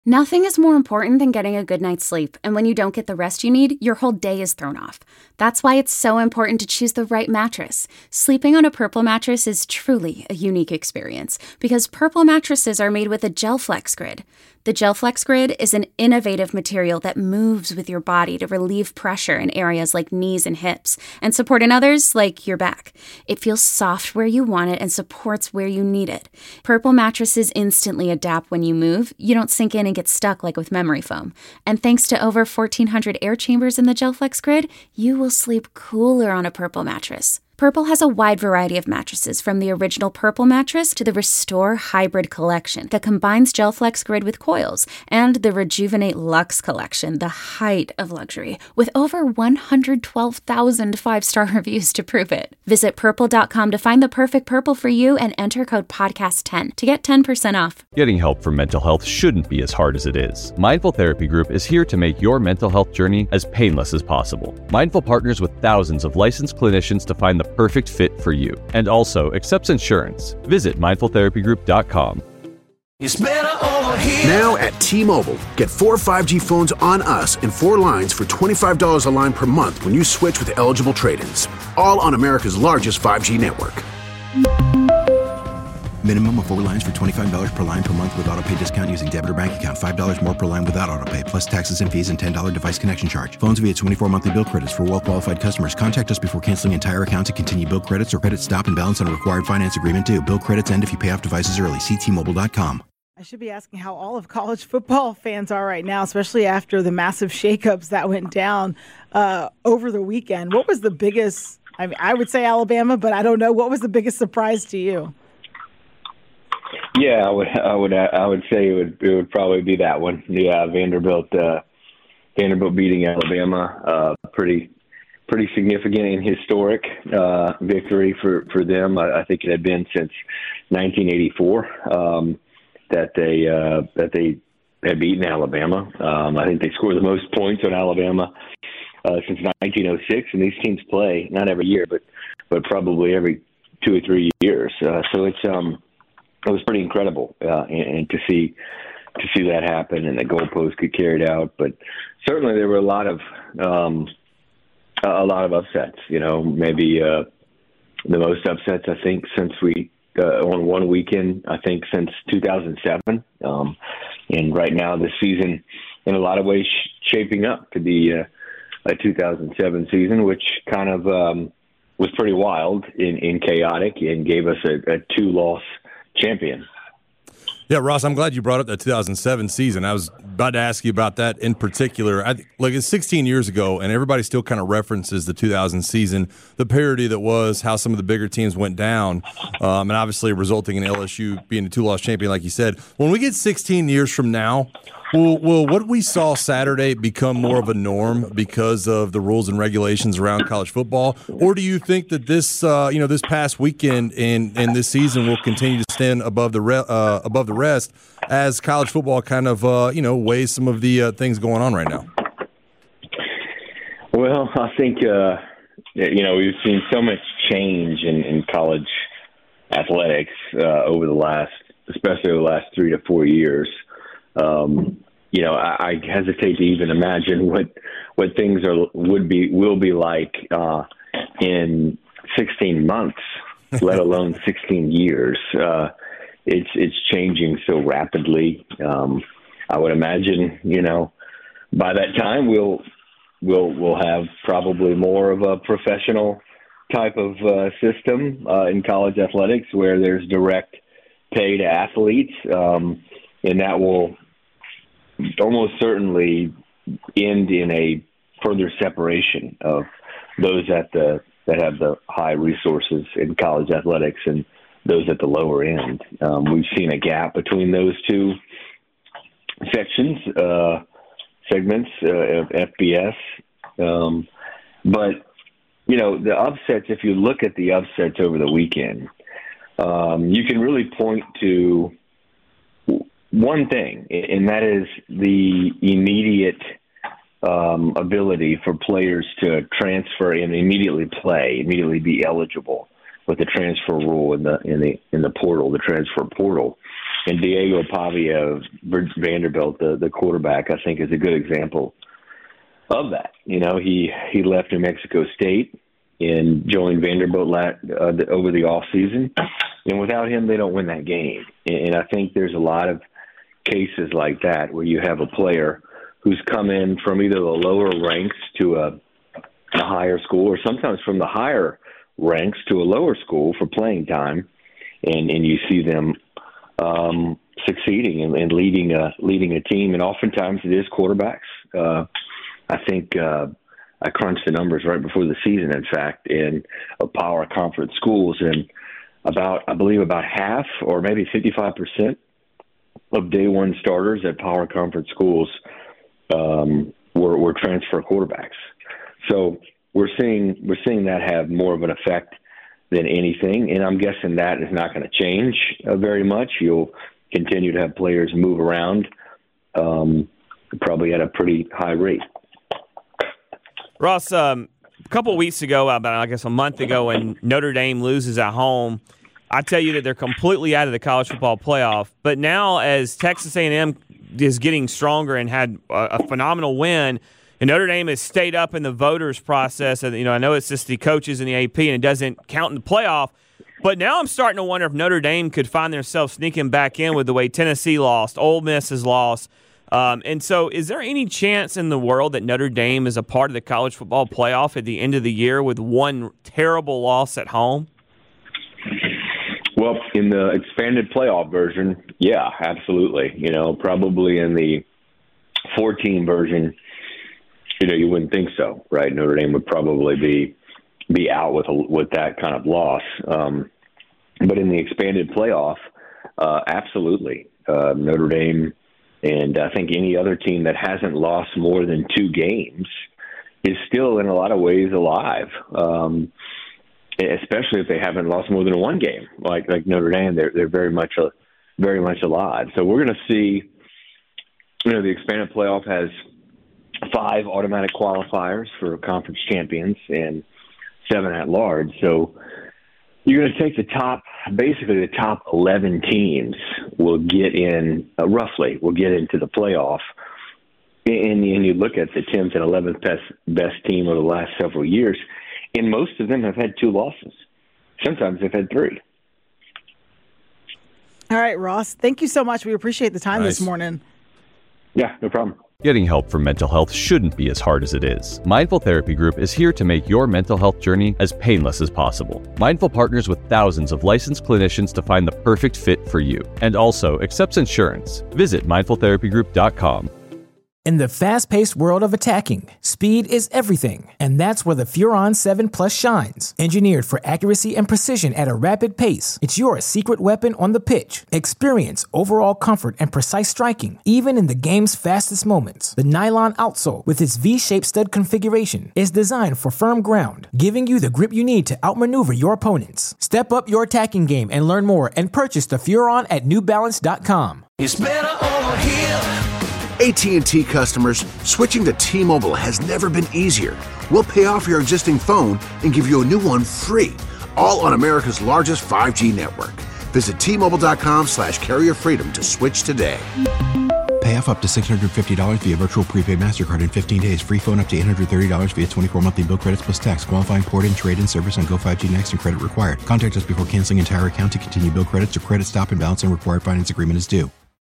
Nothing is more important than getting a good night's sleep, and when you don't get the rest you need, your whole day is thrown off. That's why it's so important to choose the right mattress. Sleeping on a Purple mattress is truly a unique experience, because Purple mattresses are made with a GelFlex Grid. The GelFlex Grid is an innovative material that moves with your body to relieve pressure in areas like knees and hips, and support in others like your back. It feels soft where you want it and supports where you need it. Purple mattresses instantly adapt when you move. You don't sink in and get stuck like with memory foam. And thanks to over 1,400 air chambers in the GelFlex Grid, you will sleep cooler on a Purple mattress. Purple has a wide variety of mattresses, from the original Purple mattress to the Restore Hybrid collection that combines GelFlex Grid with coils, and the Rejuvenate Luxe collection, the height of luxury, with over 112,000 five-star reviews to prove it. Visit purple.com to find the perfect Purple for you and enter code podcast10 to get 10% off. Getting help for mental health shouldn't be as hard as it is. Mindful Therapy Group is here to make your mental health journey as painless as possible. Mindful partners with thousands of licensed clinicians to find the perfect fit for you, and also accepts insurance. Visit mindfultherapygroup.com. Now at T-Mobile, get 4 5G phones on us and 4 lines for $25 a line per month when you switch with eligible trade-ins. All on America's largest 5G network. Minimum of 4 lines for $25 per line per month with autopay discount using debit or bank account. $5 more per line without autopay, plus taxes and fees and $10 device connection charge. Phones via 24 monthly bill credits for well-qualified customers. Contact us before canceling entire account to continue bill credits or credit stop and balance on a required finance agreement due. Bill credits end if you pay off devices early. See T-Mobile.com. I should be asking how all of college football fans are right now, especially after the massive shakeups that went down over the weekend. What was the biggest, I would say Alabama, but I don't know. What was the biggest surprise to you? Yeah, I would say it would probably be that one. Yeah, Vanderbilt beating Alabama, pretty significant and historic victory for them. I think it had been since 1984 that they had beaten Alabama. I think they scored the most points on Alabama since 1906, and these teams play not every year, but probably every 2 or 3 years. So it was pretty incredible, and to see that happen, and the goalpost get carried out. But certainly there were a lot of upsets. You know, maybe the most upsets I think since we on one weekend. I think since 2007, and right now the season, in a lot of ways, shaping up to be a 2007 season, which kind of was pretty wild and chaotic, and gave us a 2-loss champion. Yeah, Ross, I'm glad you brought up that 2007 season. I was about to ask you about that in particular. It's 16 years ago, and everybody still kind of references the 2000 season, the parity that was, how some of the bigger teams went down, and obviously resulting in LSU being a 2-loss champion, like you said. When we get 16 years from now, will what we saw Saturday become more of a norm because of the rules and regulations around college football, or do you think that this, this past weekend and this season will continue to stand above the rest as college football kind of weighs some of the things going on right now? Well, I think we've seen so much change in college athletics over the last 3 to 4 years. I hesitate to even imagine what things will be like in 16 months, let alone 16 years. It's changing so rapidly. I would imagine, by that time we'll have probably more of a professional type of system in college athletics, where there's direct pay to athletes, and that will almost certainly end in a further separation of those that have the high resources in college athletics and those at the lower end. We've seen a gap between those two segments of FBS. But, the upsets, if you look at the upsets over the weekend, you can really point to one thing, and that is the immediate ability for players to transfer and immediately be eligible with the transfer rule in the portal, the transfer portal. And Diego Pavia of Vanderbilt, the quarterback, I think is a good example of that. You know, he left New Mexico State and joined Vanderbilt over the offseason. And without him, they don't win that game. And I think there's a lot of cases like that where you have a player who's come in from either the lower ranks to a higher school, or sometimes from the higher ranks to a lower school for playing time, and you see them succeeding and leading a team. And oftentimes it is quarterbacks. I think I crunched the numbers right before the season, in fact, in power conference schools, and I believe about half or maybe 55% of day one starters at power conference schools were transfer quarterbacks. So we're seeing that have more of an effect than anything, and I'm guessing that is not going to change very much. You'll continue to have players move around, probably at a pretty high rate. Ross, a couple of weeks ago, about I guess a month ago, when Notre Dame loses at home, I tell you that they're completely out of the college football playoff. But now, as Texas A&M is getting stronger and had a phenomenal win, and Notre Dame has stayed up in the voters process, and I know it's just the coaches and the AP, and it doesn't count in the playoff. But now I'm starting to wonder if Notre Dame could find themselves sneaking back in with the way Tennessee lost, Ole Miss has lost. And so is there any chance in the world that Notre Dame is a part of the college football playoff at the end of the year with one terrible loss at home? Well, in the expanded playoff version, yeah, absolutely. Probably in the 14 version, you wouldn't think so, right? Notre Dame would probably be out with that kind of loss. But in the expanded playoff, absolutely. Notre Dame, and I think any other team that hasn't lost more than 2 games is still in a lot of ways alive, especially if they haven't lost more than 1 game. Like Notre Dame, they're very much alive. So we're going to see, the expanded playoff has 5 automatic qualifiers for conference champions and 7 at large. So you're going to take the top 11 teams will get in, roughly, will get into the playoff. And you look at the 10th and 11th best team over the last several years, and most of them have had 2 losses. Sometimes they've had 3. All right, Ross, thank you so much. We appreciate the time this morning. Yeah, no problem. Getting help for mental health shouldn't be as hard as it is. Mindful Therapy Group is here to make your mental health journey as painless as possible. Mindful partners with thousands of licensed clinicians to find the perfect fit for you, and also accepts insurance. Visit mindfultherapygroup.com. In the fast-paced world of attacking, speed is everything, and that's where the Furon 7 Plus shines. Engineered for accuracy and precision at a rapid pace, it's your secret weapon on the pitch. Experience overall comfort and precise striking, even in the game's fastest moments. The nylon outsole, with its V-shaped stud configuration, is designed for firm ground, giving you the grip you need to outmaneuver your opponents. Step up your attacking game and learn more, and purchase the Furon at NewBalance.com. It's better over here. AT&T customers, switching to T-Mobile has never been easier. We'll pay off your existing phone and give you a new one free, all on America's largest 5G network. Visit T-Mobile.com/carrierfreedom to switch today. Pay off up to $650 via virtual prepaid MasterCard in 15 days. Free phone up to $830 via 24 monthly bill credits plus tax. Qualifying port and trade-in service on Go5G Next and credit required. Contact us before canceling entire account to continue bill credits or credit stop and balance and required finance agreement is due.